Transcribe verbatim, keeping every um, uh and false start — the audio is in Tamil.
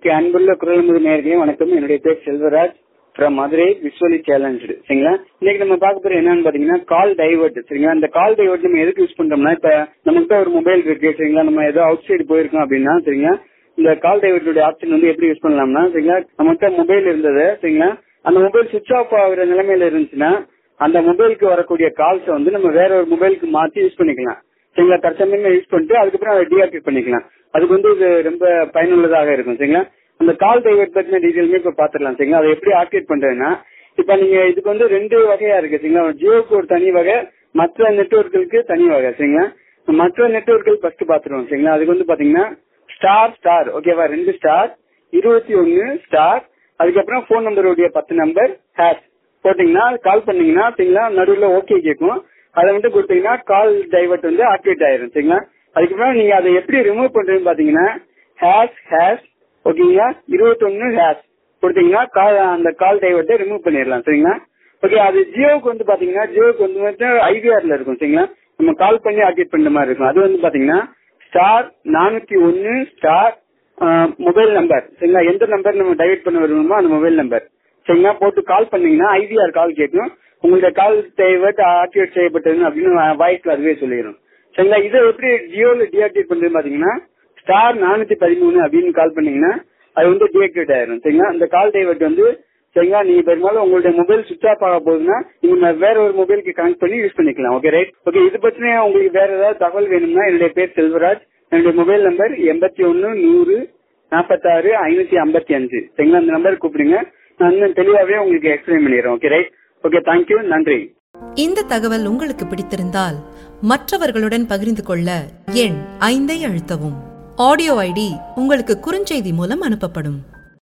ஓகே, அன்புள்ள குரல் நேயர்களே வணக்கம். என்னுடைய பேர் Selvaraj from Madurai, visually challenge. சரிங்களா, இன்னைக்கு நம்ம பார்க்க போற என்னன்னு பாத்தீங்கன்னா கால் டைவர்ட். சரிங்களா, இந்த கால் டைவர்ட் நம்ம எதுக்கு யூஸ் பண்றோம்னா, இப்ப நமக்கு ஒரு மொபைல் இருக்கு. சரிங்களா, நம்ம ஏதோ அவுட் சைடு போயிருக்கோம் அப்படின்னா சரிங்களா, இந்த கால் டைவர்ட் ஆப்ஷன் வந்து எப்படி யூஸ் பண்ணலாம்னா, சரிங்களா, நம்மகிட்ட மொபைல் இருந்தது. சரிங்களா, அந்த மொபைல் சுவிட்ச் ஆஃப் ஆகுற நிலைமையில இருந்துச்சுன்னா அந்த மொபைலுக்கு வரக்கூடிய கால்ஸ் வந்து நம்ம வேற ஒரு மொபைலுக்கு மாத்தி யூஸ் பண்ணிக்கலாம். சரிங்களா, தற்சமயமா யூஸ் பண்ணிட்டு அதுக்கப்புறம் அதை டீஆக்டிவேட் பண்ணிக்கலாம். அதுக்கு வந்து இது ரொம்ப பயனுள்ளதாக இருக்கும். சரிங்களா, அந்த கால் டைவர்ட் பத்தின டீடைலுமே இப்ப பாத்துக்கலாம். சரிங்களா, அதை எப்படி ஆக்டிவேட் பண்றதுன்னா, இப்ப நீங்க இதுக்கு வந்து ரெண்டு வகையா இருக்கு. சரிங்களா, ஜியோக்கு ஒரு தனி வகை, மற்ற நெட்வொர்க்குக்கு தனி வகை. சரிங்களா, மற்ற நெட்வொர்க்குகள் ஃபர்ஸ்ட் பாத்துருவோம். சரிங்களா, அதுக்கு வந்து பாத்தீங்கன்னா ஸ்டார் ஸ்டார் ஓகேவா, ரெண்டு ஸ்டார் இருபத்தி ஒன்னு ஸ்டார், அதுக்கப்புறம் போன் நம்பருடைய பத்து நம்பர் ஹேஷ் போட்டீங்கன்னா கால் பண்ணீங்கன்னா சரிங்களா, நடுவில் ஓகே கேட்கும். அதை வந்து கொடுத்தீங்கன்னா கால் டைவர்ட் வந்து ஆக்டிவேட் ஆயிரும். சரிங்களா, அதுக்கப்புறம் நீங்க அதை எப்படி ரிமூவ் பண்றீங்கன்னு பாத்தீங்கன்னா ஹேஷ் ஹேஷ் ஓகேங்களா, இருபத்தி ஒன்னு ஹேஷ் கொடுத்தீங்கன்னா கால் அந்த கால் டைவர்ட்டை ரிமூவ் பண்ணிடலாம். சரிங்களா, ஓகே. அது ஜியோவுக்கு வந்து பாத்தீங்கன்னா ஜியோவுக்கு வந்து ஐவிஆர்ல இருக்கும். சரிங்களா, நம்ம கால் பண்ணி ஆக்டிவேட் பண்ற மாதிரி இருக்கும். அது வந்து பாத்தீங்கன்னா ஸ்டார் நானூத்தி ஒன்னு ஸ்டார் மொபைல் நம்பர். சரிங்களா, எந்த நம்பர் நம்ம டைவர்ட் பண்ண விரும்புமோ அந்த மொபைல் நம்பர் சரிங்களா போட்டு கால் பண்ணீங்கன்னா ஐவிஆர் கால் கேட்கும். உங்களுடைய கால் டைவர்ட் ஆக்டிவேட் செய்யப்பட்டது அப்படின்னு வாய்ஸ்ல அதுவே சொல்லிடும். சரிங்களா, இதை எப்படி ஜியோல டீஆக்டிவேட் பண்றது பாத்தீங்கன்னா ஸ்டார் நானூத்தி பதிமூணு அப்படின்னு கால் பண்ணீங்கன்னா அது வந்து டீஆக்டிவேட் ஆயிரும். சரிங்களா, அந்த கால் டைவர்ட் வந்து சரிங்களா, நீங்க பெரும்பாலும் உங்களுடைய மொபைல் சுவிச் ஆஃப் ஆக போகுதுன்னா நீங்க வேற ஒரு மொபைலுக்கு கனெக்ட் பண்ணி யூஸ் பண்ணிக்கலாம். Okay right. ஓகே, இது பத்தின உங்களுக்கு வேற ஏதாவது தகவல் வேணும்னா என்னுடைய பேர் செல்வராஜ், என்னுடைய மொபைல் நம்பர் எண்பத்தி ஒன்னு நூறு நாற்பத்தாறு ஐநூத்தி ஐம்பத்தி அஞ்சு. சரிங்களா, அந்த நம்பர் கூப்பிடுங்க, நான் இன்னும் தெளிவாவே உங்களுக்கு எக்ஸ்பிளைன் பண்ணிடுறேன். Okay right. ஓகே, தேங்க்யூ, நன்றி. இந்த தகவல் உங்களுக்கு பிடித்திருந்தால் மற்றவர்களுடன் பகிர்ந்து கொள்ள எண் ஐந்தை அழுத்தவும். ஆடியோ ஐடி உங்களுக்கு குறுஞ்செய்தி மூலம் அனுப்பப்படும்.